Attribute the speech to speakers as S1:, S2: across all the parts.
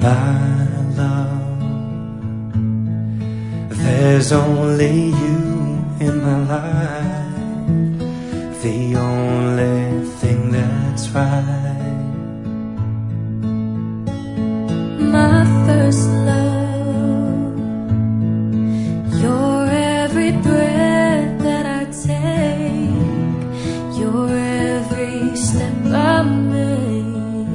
S1: My love, there's only you in my life, the only thing that's right.
S2: My first love, you're every breath that I take, you're every step I make.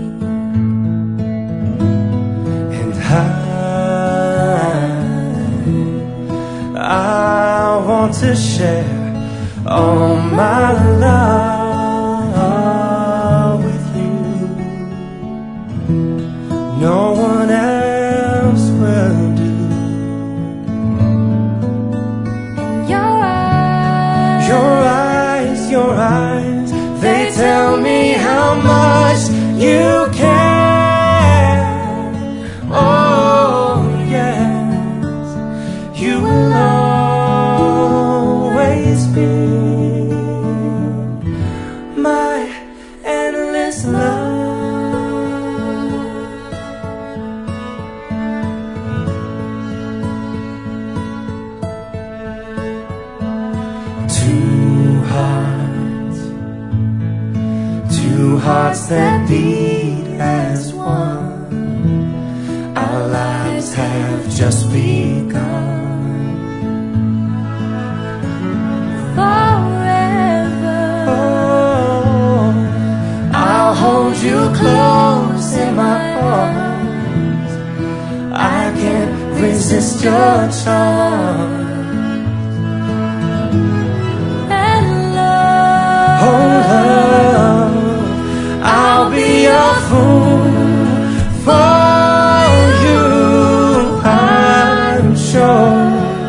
S1: I want to share all my love with you. No one else will do. Your eyes, they tell me how much you care. Oh yes, you will always be my endless love. Two hearts that beat as one. Our lives have just begun.
S2: Forever,
S1: Oh, I'll hold you close in my arms. I can't resist your charm.
S2: and love,
S1: Oh love, I'll be a fool for you, I'm sure.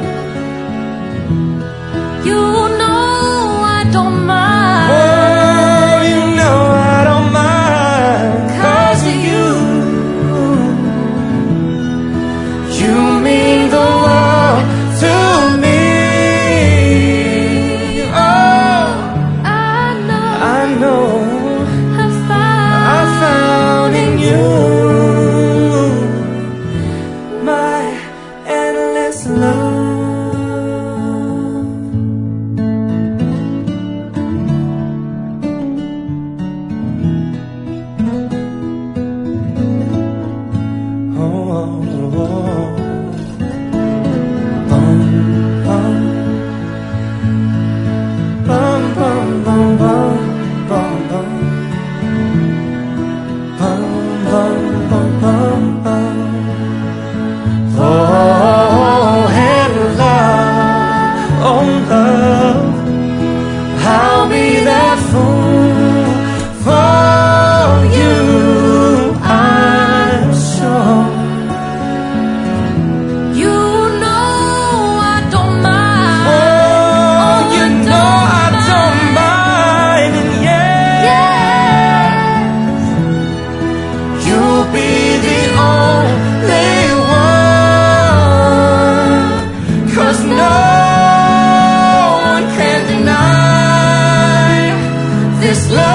S2: you know I don't mind.
S1: Oh, you know I don't mind, 'cause of you. You mean the world to me. Oh, I know I found in you my endless love. Oh, oh, oh. Bum, bum. Bum, bum, bum, bum, bum, bum. Bum, bum, bum, bum, bum. Oh, and love, I'll be that fool for you, I'm sure.
S2: You know I don't mind.
S1: Oh, you know I don't mind, and
S2: Yes,
S1: you'll be the only one, 'cause no one can deny this love.